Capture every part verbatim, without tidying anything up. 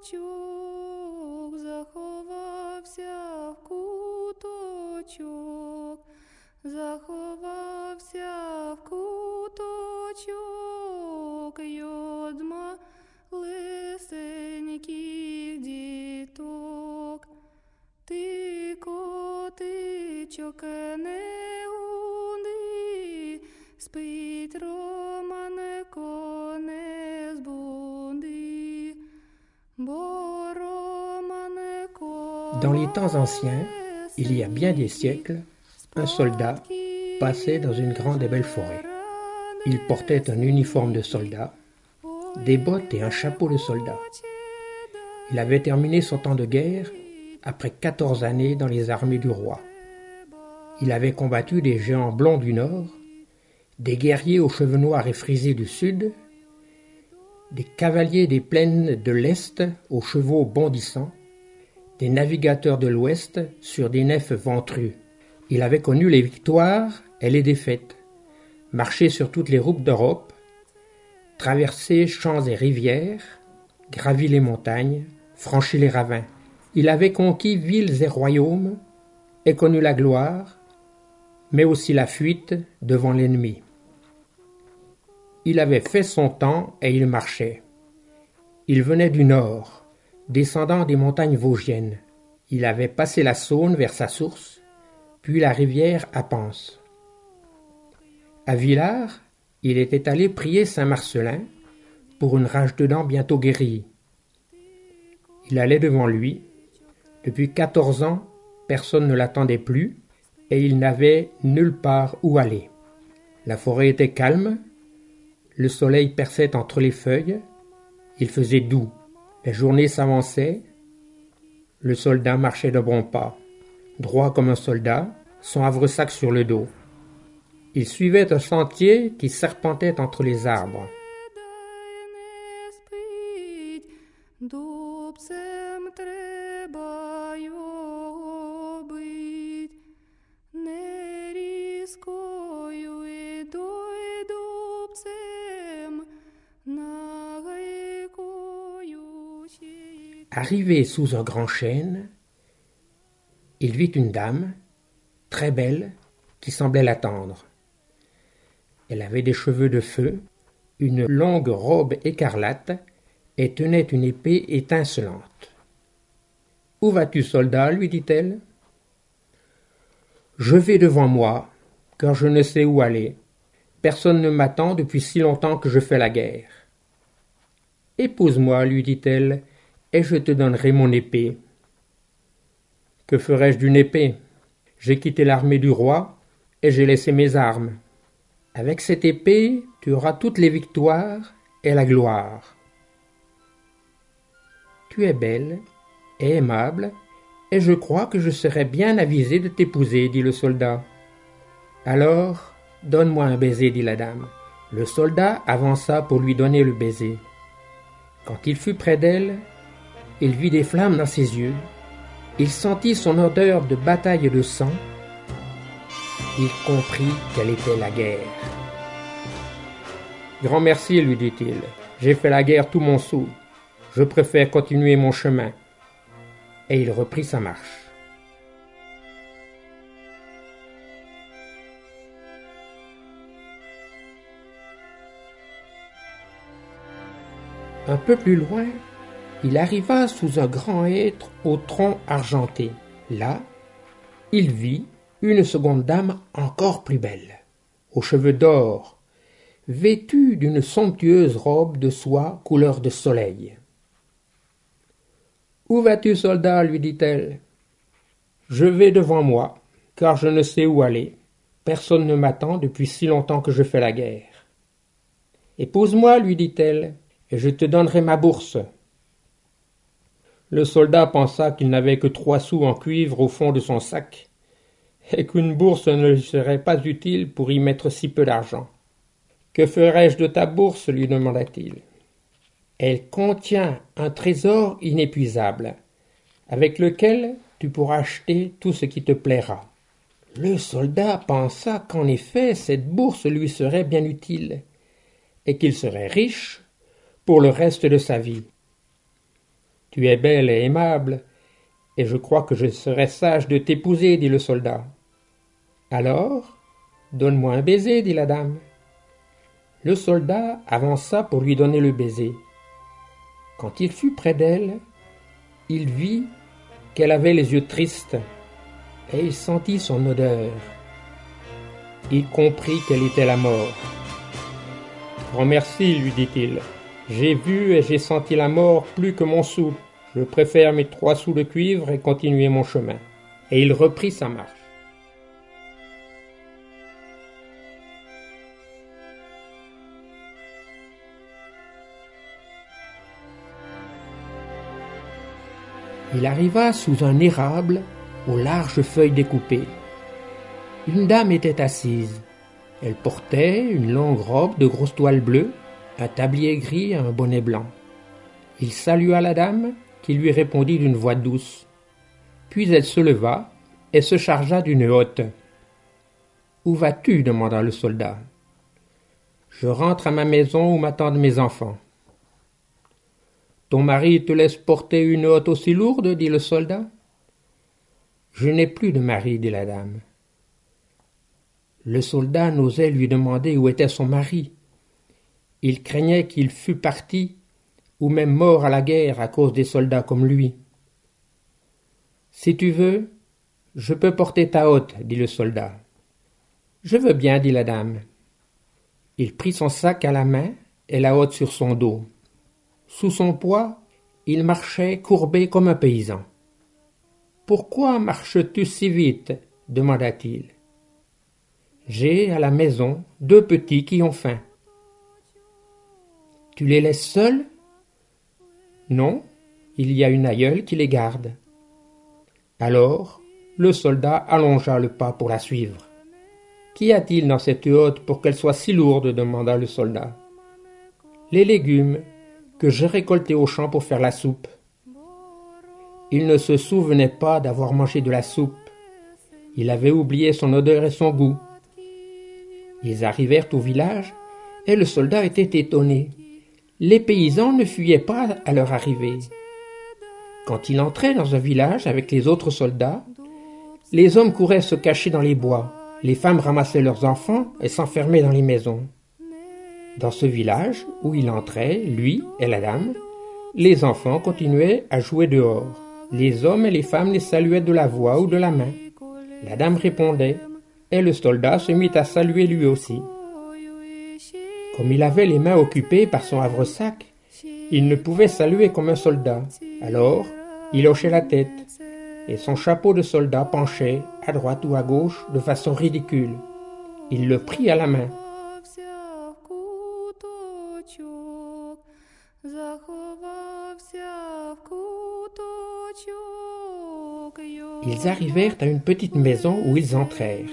куточок, заховався в куточок, заховався в куточок, йодма лисеньких діток. Ти, котичок, не гунди, спить Романко, не збунди, бо Романко. Dans les temps anciens, il y a bien des siècles, un soldat passait dans une grande et belle forêt. Il portait un uniforme de soldat, des bottes et un chapeau de soldat. Il avait terminé son temps de guerre après quatorze années dans les armées du roi. Il avait combattu des géants blonds du nord, des guerriers aux cheveux noirs et frisés du sud, des cavaliers des plaines de l'est aux chevaux bondissants, des navigateurs de l'ouest sur des nefs ventrues. Il avait connu les victoires et les défaites, marché sur toutes les routes d'Europe, traversé champs et rivières, gravi les montagnes, franchi les ravins. Il avait conquis villes et royaumes et connu la gloire, mais aussi la fuite devant l'ennemi. Il avait fait son temps et il marchait. Il venait du nord, descendant des montagnes vosgiennes. Il avait passé la Saône vers sa source, puis la rivière à Panse. À Villars, il était allé prier Saint Marcellin pour une rage de dents bientôt guérie. Il allait devant lui. Depuis quatorze ans, personne ne l'attendait plus et il n'avait nulle part où aller. La forêt était calme, le soleil perçait entre les feuilles, il faisait doux. La journée s'avançait, le soldat marchait de bons pas, droit comme un soldat, son havresac sur le dos. Il suivait un sentier qui serpentait entre les arbres. Arrivé sous un grand chêne, il vit une dame, très belle, qui semblait l'attendre. Elle avait des cheveux de feu, une longue robe écarlate et tenait une épée étincelante. « Où vas-tu, soldat ?» lui dit-elle. « Je vais devant moi, car je ne sais où aller. Personne ne m'attend depuis si longtemps que je fais la guerre. »« Épouse-moi, lui dit-elle, et je te donnerai mon épée. »« Que ferai-je d'une épée ? J'ai quitté l'armée du roi et j'ai laissé mes armes. Avec cette épée, tu auras toutes les victoires et la gloire. »« Tu es belle et aimable, et je crois que je serais bien avisé de t'épouser, dit le soldat. »« Alors, donne-moi un baiser, dit la dame. » Le soldat avança pour lui donner le baiser. Quand il fut près d'elle, il vit des flammes dans ses yeux, il sentit son odeur de bataille et de sang, il comprit quelle était la guerre. « Grand merci, lui dit-il, j'ai fait la guerre tout mon soûl, je préfère continuer mon chemin. » Et il reprit sa marche. Un peu plus loin, il arriva sous un grand hêtre au tronc argenté. Là, il vit une seconde dame encore plus belle, aux cheveux d'or, vêtue d'une somptueuse robe de soie couleur de soleil. « Où vas-tu, soldat ?» lui dit-elle. « Je vais devant moi, car je ne sais où aller. Personne ne m'attend depuis si longtemps que je fais la guerre. »« Épouse-moi, lui dit-elle, et je te donnerai ma bourse. » Le soldat pensa qu'il n'avait que trois sous en cuivre au fond de son sac, et qu'une bourse ne lui serait pas utile pour y mettre si peu d'argent. « Que ferai-je de ta bourse ?» lui demanda-t-il. « Elle contient un trésor inépuisable, avec lequel tu pourras acheter tout ce qui te plaira. » Le soldat pensa qu'en effet cette bourse lui serait bien utile, et qu'il serait riche pour le reste de sa vie. « Tu es belle et aimable, et je crois que je serais sage de t'épouser, dit le soldat. Alors, donne-moi un baiser, dit la dame. Le soldat avança pour lui donner le baiser. Quand il fut près d'elle, il vit qu'elle avait les yeux tristes, et il sentit son odeur. Il comprit qu'elle était la mort. « Grand merci, lui dit-il. J'ai vu et j'ai senti la mort plus que mon sou. Je préfère mes trois sous de cuivre et continuer mon chemin. » Et il reprit sa marche. Il arriva sous un érable aux larges feuilles découpées. Une dame était assise. Elle portait une longue robe de grosse toile bleue, un tablier gris et un bonnet blanc. Il salua la dame, qui lui répondit d'une voix douce. Puis elle se leva et se chargea d'une hotte. « Où vas-tu » demanda le soldat. « Je rentre à ma maison où m'attendent mes enfants. »« Ton mari te laisse porter une hotte aussi lourde » dit le soldat. « Je n'ai plus de mari » dit la dame. Le soldat n'osait lui demander où était son mari. Il craignait qu'il fût parti ou même mort à la guerre à cause des soldats comme lui. « Si tu veux, je peux porter ta hotte, dit le soldat. « Je veux bien, dit la dame. » Il prit son sac à la main et la hotte sur son dos. Sous son poids, il marchait courbé comme un paysan. « Pourquoi marches-tu si vite ?» demanda-t-il. « J'ai à la maison deux petits qui ont faim. »« Tu les laisses seuls ?»« Non, il y a une aïeule qui les garde. » Alors, le soldat allongea le pas pour la suivre. « Qu'y a-t-il dans cette hotte pour qu'elle soit si lourde ?» demanda le soldat. « Les légumes que j'ai récoltés au champ pour faire la soupe. » Il ne se souvenait pas d'avoir mangé de la soupe. Il avait oublié son odeur et son goût. Ils arrivèrent au village et le soldat était étonné. Les paysans ne fuyaient pas à leur arrivée. Quand il entrait dans un village avec les autres soldats, les hommes couraient se cacher dans les bois, les femmes ramassaient leurs enfants et s'enfermaient dans les maisons. Dans ce village où il entrait, lui et la dame, les enfants continuaient à jouer dehors. Les hommes et les femmes les saluaient de la voix ou de la main. La dame répondait, et le soldat se mit à saluer lui aussi. Comme il avait les mains occupées par son havresac, il ne pouvait saluer comme un soldat. Alors, il hochait la tête, et son chapeau de soldat penchait à droite ou à gauche de façon ridicule. Il le prit à la main. Ils arrivèrent à une petite maison où ils entrèrent.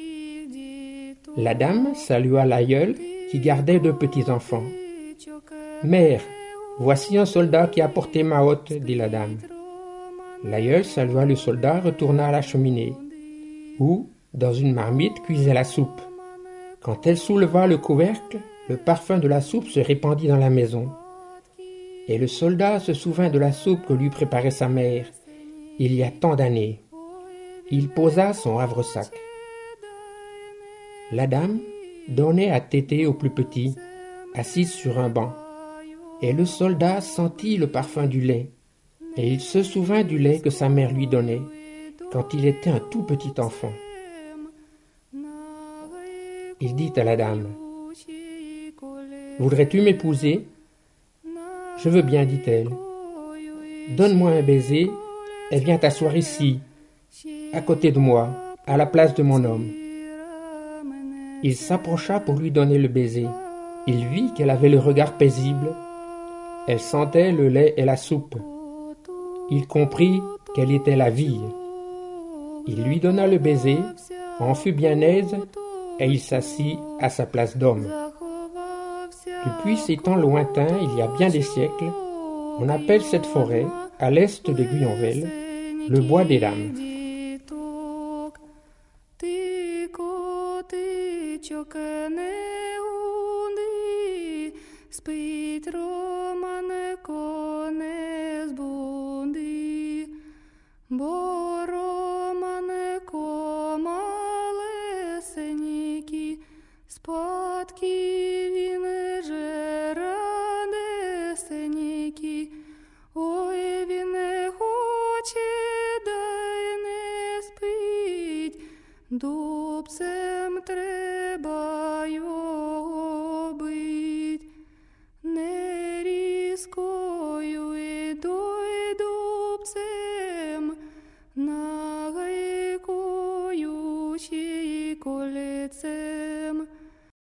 La dame salua l'aïeul qui gardait deux petits-enfants. « Mère, voici un soldat qui a porté ma hotte, » dit la dame. L'aïeul salua le soldat, retourna à la cheminée, où, dans une marmite, cuisait la soupe. Quand elle souleva le couvercle, le parfum de la soupe se répandit dans la maison. Et le soldat se souvint de la soupe que lui préparait sa mère, il y a tant d'années. Il posa son havresac. La dame donnait à téter au plus petit, assise sur un banc. Et le soldat sentit le parfum du lait, et il se souvint du lait que sa mère lui donnait quand il était un tout petit enfant. Il dit à la dame, « Voudrais-tu m'épouser ?»« Je veux bien, dit-elle. Donne-moi un baiser et viens t'asseoir ici, à côté de moi, à la place de mon homme. » Il s'approcha pour lui donner le baiser. Il vit qu'elle avait le regard paisible. Elle sentait le lait et la soupe. Il comprit qu'elle était la vie. Il lui donna le baiser, en fut bien aise, et il s'assit à sa place d'homme. Depuis ces temps lointains, il y a bien des siècles, on appelle cette forêt, à l'est de Guyonville, le bois des dames. Spit român conez bun. Добцем треба його бить, не різко